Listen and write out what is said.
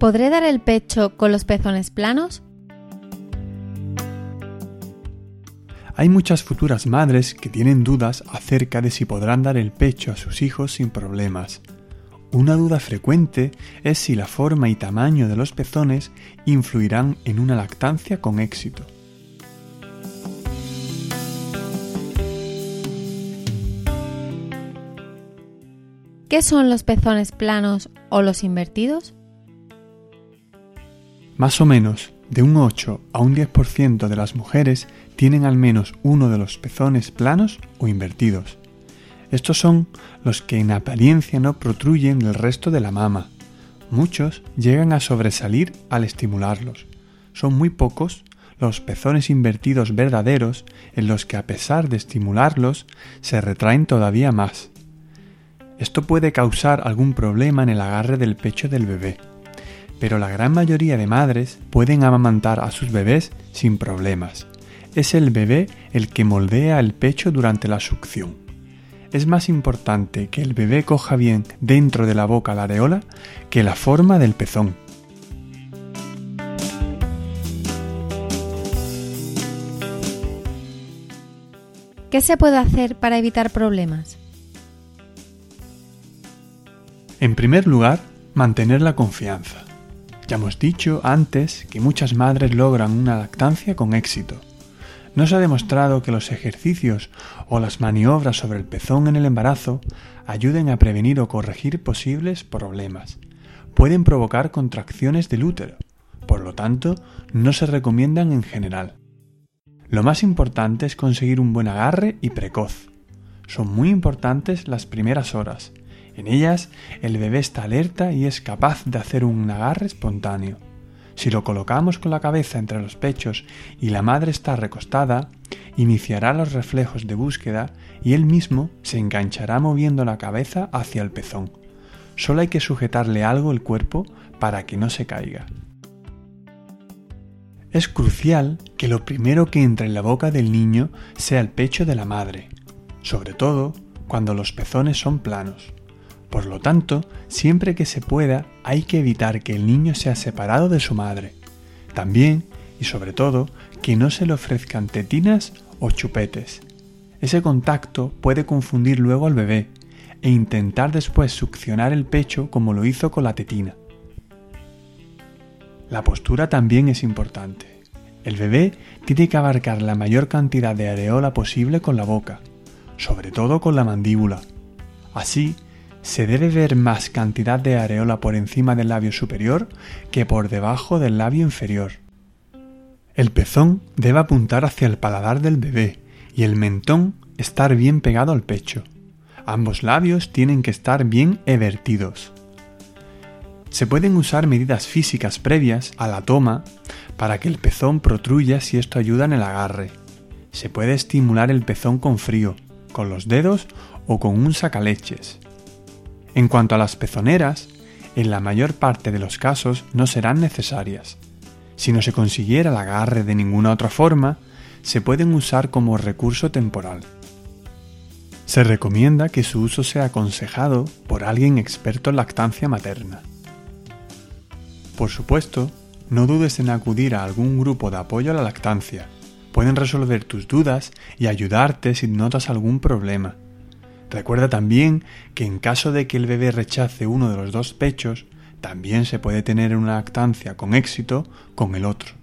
¿Podré dar el pecho con los pezones planos? Hay muchas futuras madres que tienen dudas acerca de si podrán dar el pecho a sus hijos sin problemas. Una duda frecuente es si la forma y tamaño de los pezones influirán en una lactancia con éxito. ¿Qué son los pezones planos o los invertidos? Más o menos, de un 8 a un 10% de las mujeres tienen al menos uno de los pezones planos o invertidos. Estos son los que en apariencia no protruyen del resto de la mama. Muchos llegan a sobresalir al estimularlos. Son muy pocos los pezones invertidos verdaderos en los que a pesar de estimularlos se retraen todavía más. Esto puede causar algún problema en el agarre del pecho del bebé, pero la gran mayoría de madres pueden amamantar a sus bebés sin problemas. Es el bebé el que moldea el pecho durante la succión. Es más importante que el bebé coja bien dentro de la boca la areola que la forma del pezón. ¿Qué se puede hacer para evitar problemas? En primer lugar, mantener la confianza. Ya hemos dicho antes que muchas madres logran una lactancia con éxito. No se ha demostrado que los ejercicios o las maniobras sobre el pezón en el embarazo ayuden a prevenir o corregir posibles problemas. Pueden provocar contracciones del útero, por lo tanto, no se recomiendan en general. Lo más importante es conseguir un buen agarre y precoz. Son muy importantes las primeras horas. En ellas, el bebé está alerta y es capaz de hacer un agarre espontáneo. Si lo colocamos con la cabeza entre los pechos y la madre está recostada, iniciará los reflejos de búsqueda y él mismo se enganchará moviendo la cabeza hacia el pezón. Solo hay que sujetarle algo el cuerpo para que no se caiga. Es crucial que lo primero que entre en la boca del niño sea el pecho de la madre, sobre todo cuando los pezones son planos. Por lo tanto, siempre que se pueda, hay que evitar que el niño sea separado de su madre. También, y sobre todo, que no se le ofrezcan tetinas o chupetes. Ese contacto puede confundir luego al bebé e intentar después succionar el pecho como lo hizo con la tetina. La postura también es importante. El bebé tiene que abarcar la mayor cantidad de areola posible con la boca, sobre todo con la mandíbula. Así, se debe ver más cantidad de areola por encima del labio superior que por debajo del labio inferior. El pezón debe apuntar hacia el paladar del bebé y el mentón estar bien pegado al pecho. Ambos labios tienen que estar bien evertidos. Se pueden usar medidas físicas previas a la toma para que el pezón protruya si esto ayuda en el agarre. Se puede estimular el pezón con frío, con los dedos o con un sacaleches. En cuanto a las pezoneras, en la mayor parte de los casos no serán necesarias. Si no se consiguiera el agarre de ninguna otra forma, se pueden usar como recurso temporal. Se recomienda que su uso sea aconsejado por alguien experto en lactancia materna. Por supuesto, no dudes en acudir a algún grupo de apoyo a la lactancia. Pueden resolver tus dudas y ayudarte si notas algún problema. Recuerda también que en caso de que el bebé rechace uno de los dos pechos, también se puede tener una lactancia con éxito con el otro.